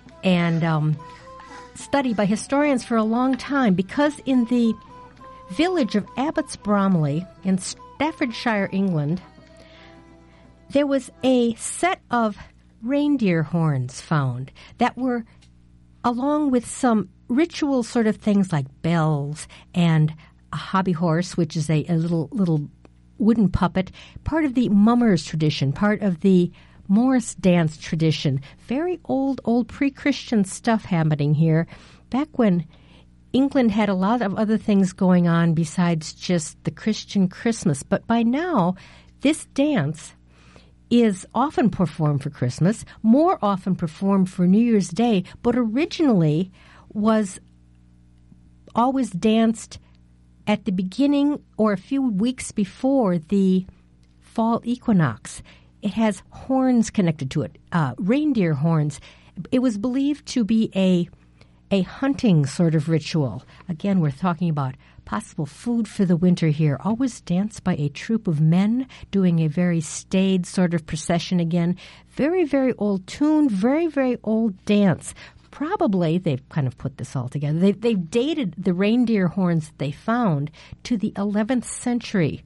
A: and um, study by historians for a long time, because in the village of Abbott's Bromley in Staffordshire, England, there was a set of reindeer horns found that were, along with some ritual sort of things like bells and a hobby horse, which is a, a little little wooden puppet, part of the mummers tradition, part of the Morris dance tradition. Very old, old pre-Christian stuff happening here back when England had a lot of other things going on besides just the Christian Christmas. But by now, this dance is often performed for Christmas, more often performed for New Year's Day, but originally was always danced at the beginning or a few weeks before the fall equinox. It has horns connected to it, uh, reindeer horns. It was believed to be a a hunting sort of ritual. Again, we're talking about possible food for the winter here. Always danced by a troop of men doing a very staid sort of procession again. Very, very old tune, very, very old dance. Probably, they've kind of put this all together, they've, they've dated the reindeer horns that they found to the eleventh century.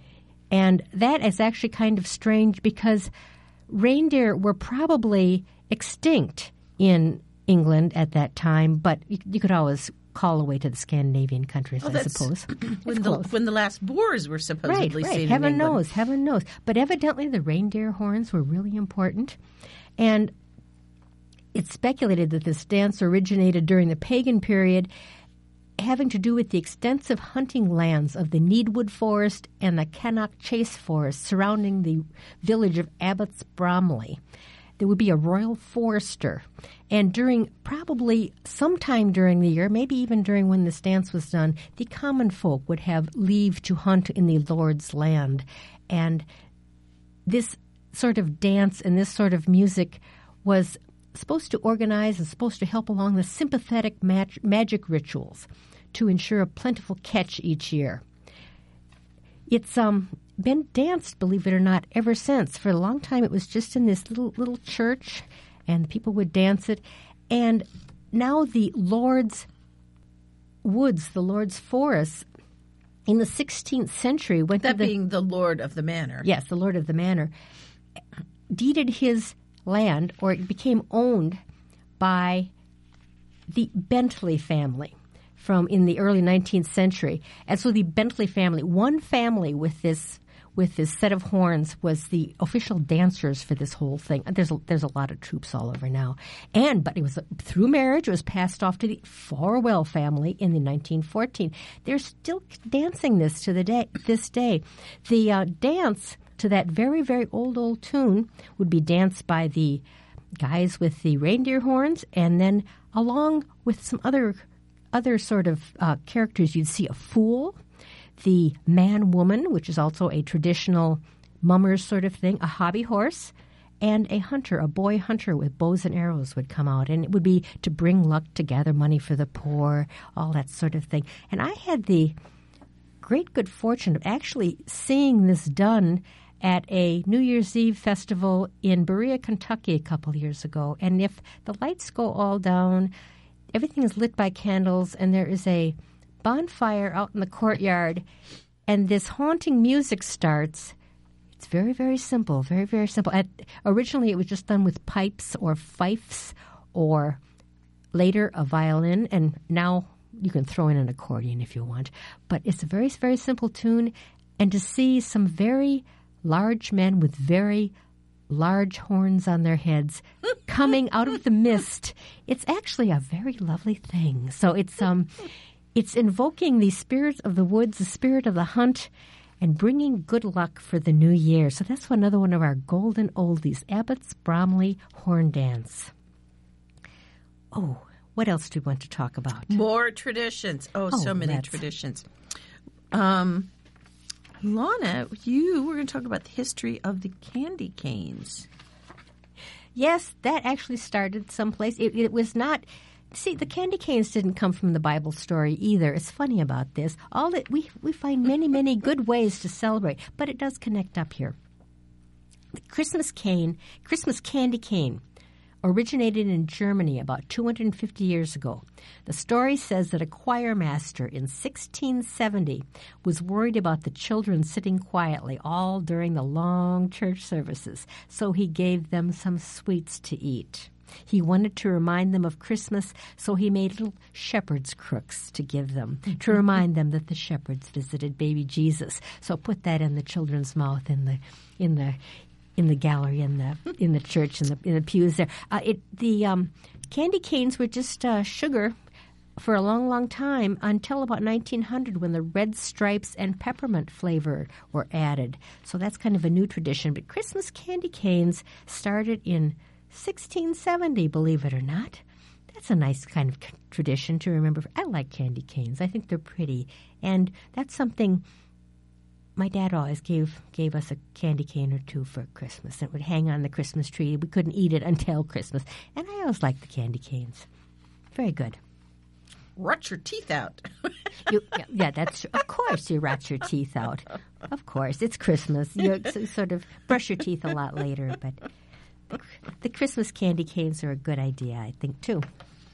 A: And that is actually kind of strange because reindeer were probably extinct in England at that time, but you, you could always call away to the Scandinavian countries,
B: Oh,
A: I
B: that's
A: suppose.
B: when
A: It's
B: the
A: close.
B: when the last boars were supposedly
A: Right, right.
B: seen
A: Heaven
B: in England.
A: knows, heaven knows. But evidently the reindeer horns were really important. And it's speculated that this dance originated during the pagan period, having to do with the extensive hunting lands of the Needwood Forest and the Cannock Chase Forest surrounding the village of Abbott's Bromley. there would be a royal forester. And during probably sometime during the year, maybe even during when this dance was done, the common folk would have leave to hunt in the Lord's land. And this sort of dance and this sort of music was supposed to organize and supposed to help along the sympathetic mag- magic rituals to ensure a plentiful catch each year. It's um been danced, believe it or not, ever since. For a long time, it was just in this little little church, and people would dance it. And now the Lord's woods, the Lord's forests, in the sixteenth century went
B: that
A: to the,
B: being the Lord of the Manor.
A: Yes, the Lord of the Manor deeded his land, or it became owned by the Bentley family from in the early nineteenth century. And so the Bentley family, one family with this with this set of horns, was the official dancers for this whole thing. There's a, there's a lot of troops all over now. And but it was through marriage, it was passed off to the Farwell family in the nineteen fourteen. They're still dancing this to the day this day. The uh, dance to that very, very old, old tune would be danced by the guys with the reindeer horns, and then along with some other other sort of uh, characters, you'd see a fool, the man-woman, which is also a traditional mummers sort of thing, a hobby horse, and a hunter, a boy hunter with bows and arrows would come out. And it would be to bring luck, to gather money for the poor, all that sort of thing. And I had the great good fortune of actually seeing this done at a New Year's Eve festival in Berea, Kentucky a couple years ago. And if the lights go all down, everything is lit by candles, and there is a bonfire out in the courtyard, and this haunting music starts. It's very, very simple, very, very simple. At, originally, it was just done with pipes or fifes, or later a violin, and now you can throw in an accordion if you want. But it's a very, very simple tune, and to see some very large men with very large horns on their heads coming out of the mist, it's actually a very lovely thing. So it's um, it's invoking the spirit of the woods, the spirit of the hunt, and bringing good luck for the new year. So that's another one of our golden oldies, Abbott's Bromley Horn Dance. Oh, what else do we want to talk about?
B: More traditions. Oh,
A: Oh,
B: so many
A: let's-
B: traditions. Um, Lana, you were going to talk about the history of the candy canes.
A: Yes, that actually started someplace. It, it was not. See, the candy canes didn't come from the Bible story either. It's funny about this. All that we we find many many good ways to celebrate, but it does connect up here. The Christmas cane, Christmas candy cane, originated in Germany about two hundred fifty years ago. The story says that a choir master in sixteen seventy was worried about the children sitting quietly all during the long church services, so he gave them some sweets to eat. He wanted to remind them of Christmas, so he made little shepherd's crooks to give them, to remind them that the shepherds visited baby Jesus. So put that in the children's mouth in the in the in the gallery in the in the church in the in the pews there. Uh, it the um, candy canes were just uh, sugar for a long, long time until about nineteen hundred, when the red stripes and peppermint flavor were added. So that's kind of a new tradition. But Christmas candy canes started in sixteen seventy, believe it or not. That's a nice kind of c- tradition to remember. I like candy canes. I think they're pretty, and that's something. My dad always gave gave us a candy cane or two for Christmas. It would hang on the Christmas tree. We couldn't eat it until Christmas. And I always liked the candy canes. Very good.
B: Rot your teeth out.
A: You, yeah, yeah, that's true. Of course you rot your teeth out. Of course. It's Christmas. You s- sort of brush your teeth a lot later. But the, the Christmas candy canes are a good idea, I think, too.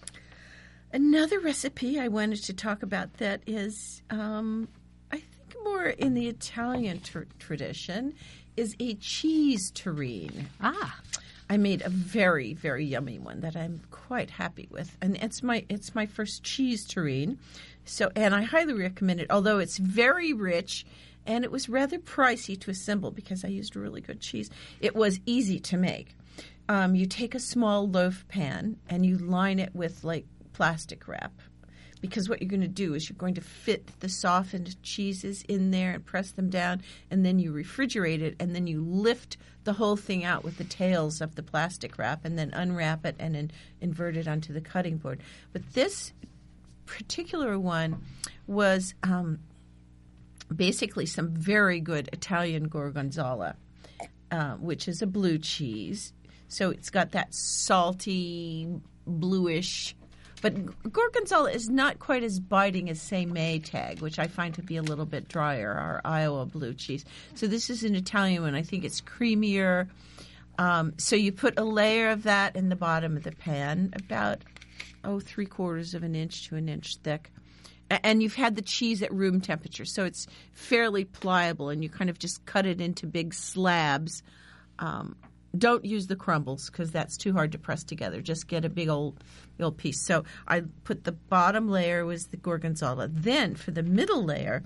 B: Another recipe I wanted to talk about that is, um, I think, more in the Italian tr- tradition is a cheese terrine.
A: Ah.
B: I made a very, very yummy one that I'm quite happy with, and it's my it's my first cheese terrine. So, and I highly recommend it. Although it's very rich, and it was rather pricey to assemble because I used a really good cheese. It was easy to make. Um, you take a small loaf pan and you line it with like plastic wrap, because what you're going to do is you're going to fit the softened cheeses in there and press them down, and then you refrigerate it, and then you lift the whole thing out with the tails of the plastic wrap, and then unwrap it and then invert it onto the cutting board. But this particular one was um, basically some very good Italian gorgonzola, uh, which is a blue cheese. So it's got that salty, bluish. But gorgonzola is not quite as biting as, say, Maytag, which I find to be a little bit drier, our Iowa blue cheese. So this is an Italian one. I think it's creamier. Um, so you put a layer of that in the bottom of the pan, about, oh, three quarters of an inch to an inch thick. And you've had the cheese at room temperature, so it's fairly pliable, and you kind of just cut it into big slabs. Um Don't use the crumbles because that's too hard to press together. Just get a big old, big old piece. So I put the bottom layer was the gorgonzola. Then for the middle layer,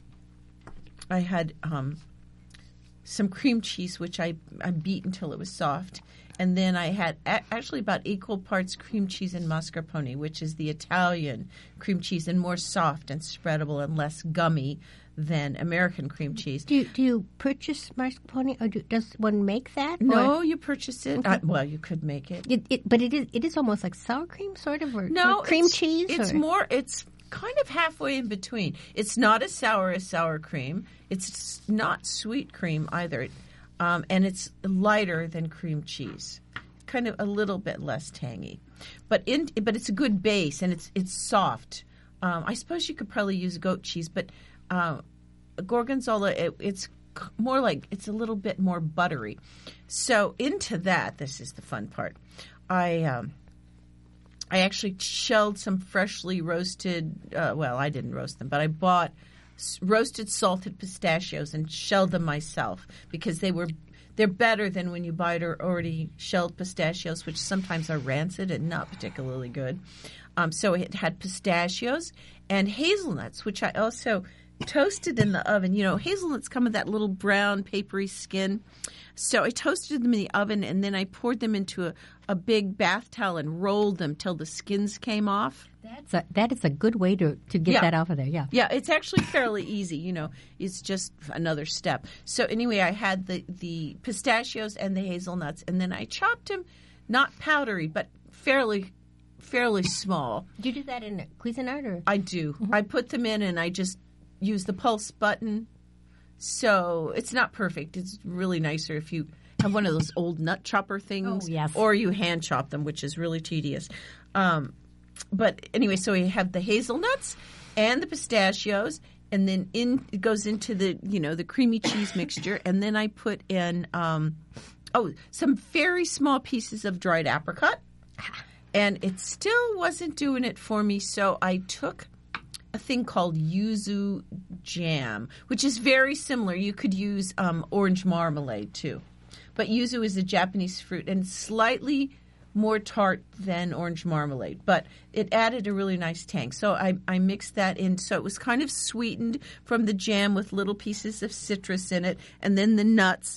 B: I had um, some cream cheese, which I, I beat until it was soft. And then I had a- actually about equal parts cream cheese and mascarpone, which is the Italian cream cheese, and more soft and spreadable and less gummy than American cream cheese.
A: Do you, do you purchase mascarpone, or do, does one make that?
B: No,
A: or?
B: you purchase it.
A: Okay.
B: Uh, well, you could make it.
A: It, it, but it is it is almost like sour cream, sort of, or,
B: No,
A: or cream
B: it's,
A: cheese.
B: It's
A: or?
B: more. It's kind of halfway in between. It's not as sour as sour cream. It's not sweet cream either, um, and it's lighter than cream cheese. Kind of a little bit less tangy, but in but it's a good base, and it's it's soft. Um, I suppose you could probably use goat cheese, but uh, gorgonzola it, it's more like it's a little bit more buttery. So into that, this is the fun part. I um, I actually shelled some freshly roasted. Uh, well, I didn't roast them, but I bought s- roasted salted pistachios and shelled them myself because they were. They're better than when you buy already shelled pistachios, which sometimes are rancid and not particularly good. Um, so it had pistachios and hazelnuts, which I also toasted in the oven. You know, hazelnuts come with that little brown papery skin. So I toasted them in the oven, and then I poured them into a, a big bath towel and rolled them till the skins came off.
A: That's a, that is a good way to, to get
B: Yeah.
A: that off of there, yeah.
B: Yeah, it's actually fairly easy. You know, it's just another step. So anyway, I had the, the pistachios and the hazelnuts, and then I chopped them, not powdery, but fairly fairly small.
A: Do you do that in Cuisinart? Or?
B: I do. I put them in, and I just use the pulse button. So it's not perfect. It's really nicer if you have one of those old nut chopper things.
A: Oh, yes.
B: Or you hand chop them, which is really tedious. Um, but anyway, so we have the hazelnuts and the pistachios, and then in it goes into the, you know, the creamy cheese mixture, and then I put in um, oh some very small pieces of dried apricot, and it still wasn't doing it for me, so I took a thing called yuzu jam, which is very similar. You could use um, orange marmalade too, but yuzu is a Japanese fruit and slightly more tart than orange marmalade, but it added a really nice tang. So I, I mixed that in, so it was kind of sweetened from the jam with little pieces of citrus in it, and then the nuts.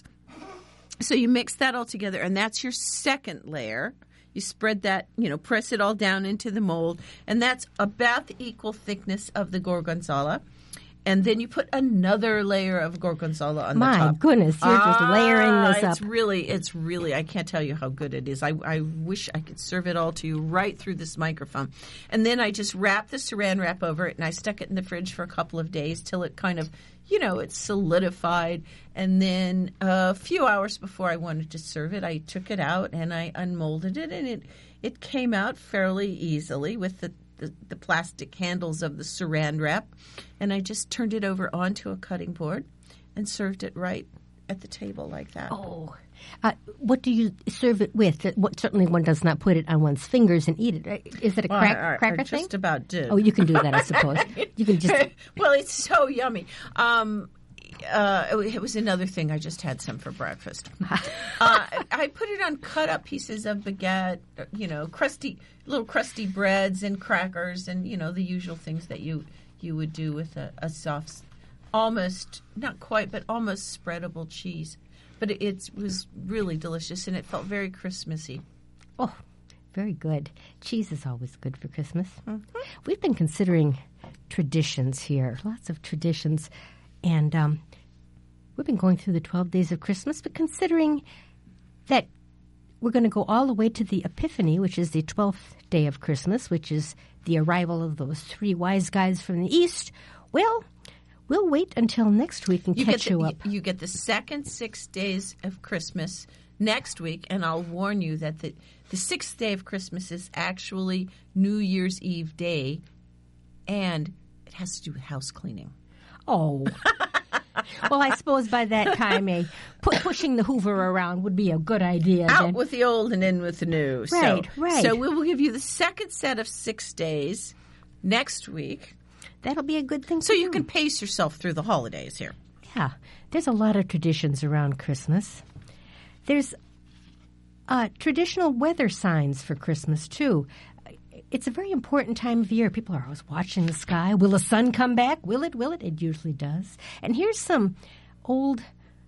B: So you mix that all together, and that's your second layer. You spread that, you know, press it all down into the mold, and that's about the equal thickness of the gorgonzola. And then you put another layer of gorgonzola on
A: My
B: the top.
A: goodness, you're just
B: Ah,
A: layering this
B: It's
A: up.
B: really, it's really, I can't tell you how good it is. I, I wish I could serve it all to you right through this microphone. And then I just wrapped the saran wrap over it, and I stuck it in the fridge for a couple of days till it kind of, you know, it solidified. And then a few hours before I wanted to serve it, I took it out and I unmolded it, and it, it came out fairly easily with the The, the plastic handles of the saran wrap, and I just turned it over onto a cutting board and served it right at the table like that.
A: Oh, uh, what do you serve it with? Uh, What, certainly one does not put it on one's fingers and eat it. Uh, Is it a
B: Well,
A: crack,
B: I, I,
A: cracker
B: I
A: thing?
B: just about did.
A: Oh, you can do that, I suppose. You can just...
B: Well, it's so yummy. Um, uh, it was another thing. I just had some for breakfast. uh, I put it on cut up pieces of baguette, you know, crusty little crusty breads and crackers, and you know the usual things that you you would do with a, a soft, almost not quite, but almost spreadable cheese. But it, it was really delicious, and it felt very Christmassy.
A: Oh, very good. Cheese is always good for Christmas. Mm-hmm. We've been considering traditions here, lots of traditions. And um, we've been going through the twelve days of Christmas, but considering that we're going to go all the way to the Epiphany, which is the twelfth day of Christmas, which is the arrival of those three wise guys from the East. Well, we'll wait until next week and
B: you
A: catch
B: get the,
A: you up.
B: You get the second six days of Christmas next week, and I'll warn you that the, the sixth day of Christmas is actually New Year's Eve day, and it has to do with house cleaning.
A: Oh. Well, I suppose by that time, a pu- pushing the Hoover around would be a good idea.
B: Out
A: then.
B: with the old and in with the new.
A: Right,
B: so,
A: right.
B: So we will give you the second set of six days next week.
A: That'll be a good thing
B: So
A: to
B: you
A: do.
B: can pace yourself through the holidays here.
A: Yeah. There's a lot of traditions around Christmas. There's uh, traditional weather signs for Christmas, too. It's a very important time of year. People are always watching the sky. Will the sun come back? Will it? Will it? It usually does. And here's some old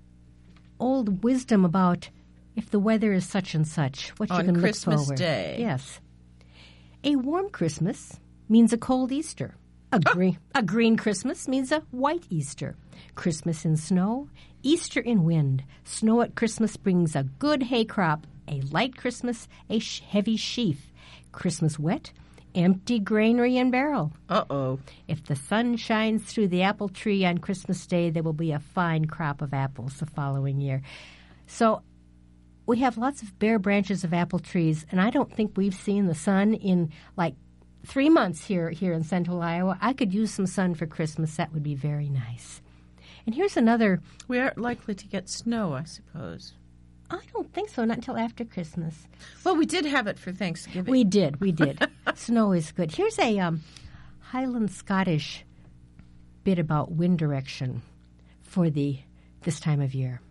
A: old wisdom about if the weather is such and such, what
B: On
A: you can
B: Christmas
A: look forward.
B: Day.
A: Yes. A warm Christmas means a cold Easter. A, green, a green Christmas means a white Easter. Christmas in snow, Easter in wind. Snow at Christmas brings a good hay crop. A light Christmas, a sh- heavy sheaf. Christmas wet, empty granary and barrel.
B: Uh-oh.
A: If the sun shines through the apple tree on Christmas Day, there will be a fine crop of apples the following year. So we have lots of bare branches of apple trees, and I don't think we've seen the sun in like three months here, here in central Iowa. I could use some sun for Christmas. That would be very nice. And here's another.
B: We aren't likely to get snow, I suppose.
A: I don't think so, not until after Christmas.
B: Well, we did have it for Thanksgiving.
A: We did, we did. Snow is good. Here's a um, Highland Scottish bit about wind direction for the this time of year.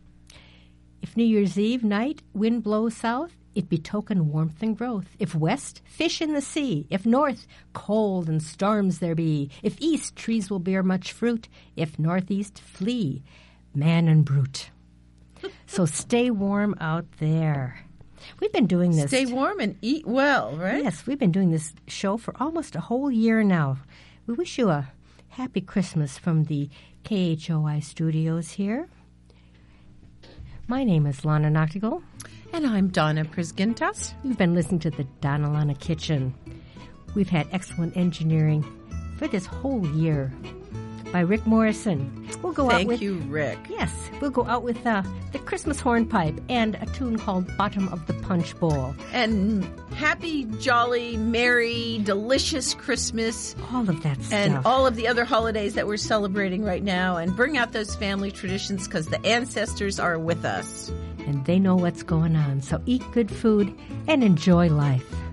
A: If New Year's Eve night wind blows south, it betoken warmth and growth. If west, fish in the sea. If north, cold and storms there be. If east, trees will bear much fruit. If northeast, flee man and brute. So stay warm out there. We've been doing this.
B: Stay warm and eat well, right?
A: Yes, we've been doing this show for almost a whole year now. We wish you a happy Christmas from the K H O I studios here. My name is Lana Noctigal.
B: And I'm Donna Prisgintas.
A: You've been listening to the Donna Lana Kitchen. We've had excellent engineering for this whole year by Rick Morrison. We'll go
B: Thank
A: out with
B: you, Rick.
A: Yes, we'll go out with uh, the Christmas hornpipe and a tune called Bottom of the Punch Bowl.
B: And happy, jolly, merry, delicious Christmas.
A: All of that stuff.
B: And all of the other holidays that we're celebrating right now. And bring out those family traditions because the ancestors are with us.
A: And they know what's going on. So eat good food and enjoy life.